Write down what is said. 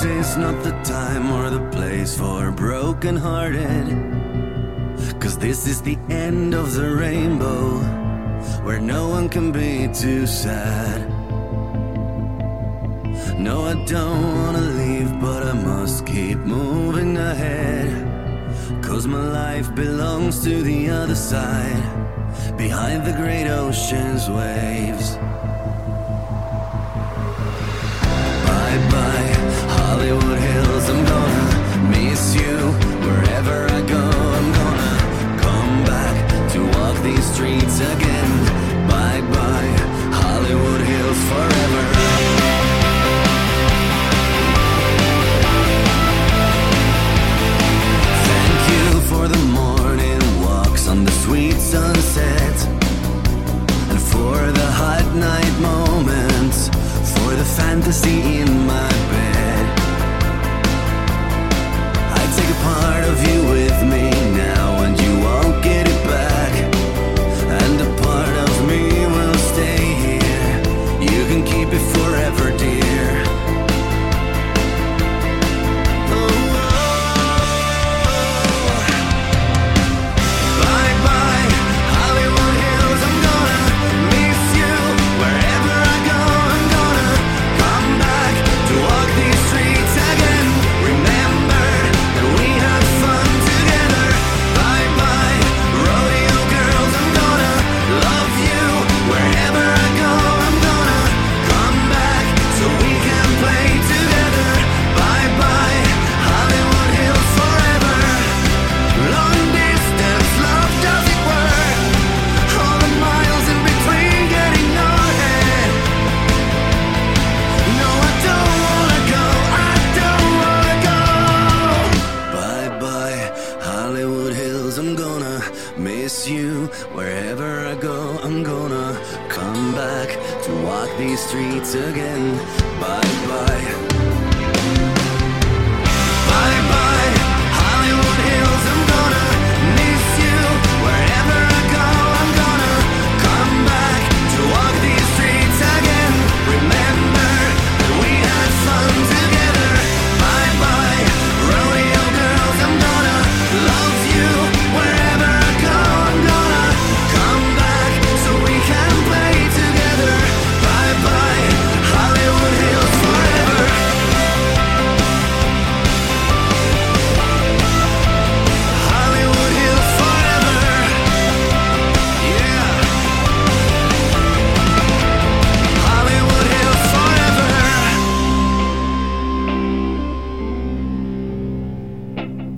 This is not the time or the place for broken-hearted, 'cause this is the end of the rainbow, where no one can be too sad. No, I don't wanna leave, but I must keep moving ahead, 'cause my life belongs to the other side, behind the great ocean's waves. Bye-bye, Hollywood Hills, I'm gonna miss you. Wherever I go, I'm gonna come back to walk these streets again. Bye-bye, Hollywood Hills, forever. Thank you for the morning walks on the sweet sunset, and for the hot night moments, for the fantasy in my bed. I take a part of you with me now, and you won't get it back, and a part of me will stay here. You can keep it forever, dear. Bye-bye, Hollywood Hills, I'm gonna miss you. Wherever I go, I'm gonna come back to walk these streets again. Remember that we had fun together. Bye-bye, rodeo girls, I'm gonna love you. Wherever I go, I'm gonna come back so we can play together. Bye-bye, Hollywood Hills, forever. Long distance love, does it work? All the miles in between getting nowhere. No, I don't wanna go, I don't wanna go. Bye-bye, Hollywood Hills, I'm gonna miss you. Wherever I go, I'm gonna come back to walk these streets again. Bye-bye.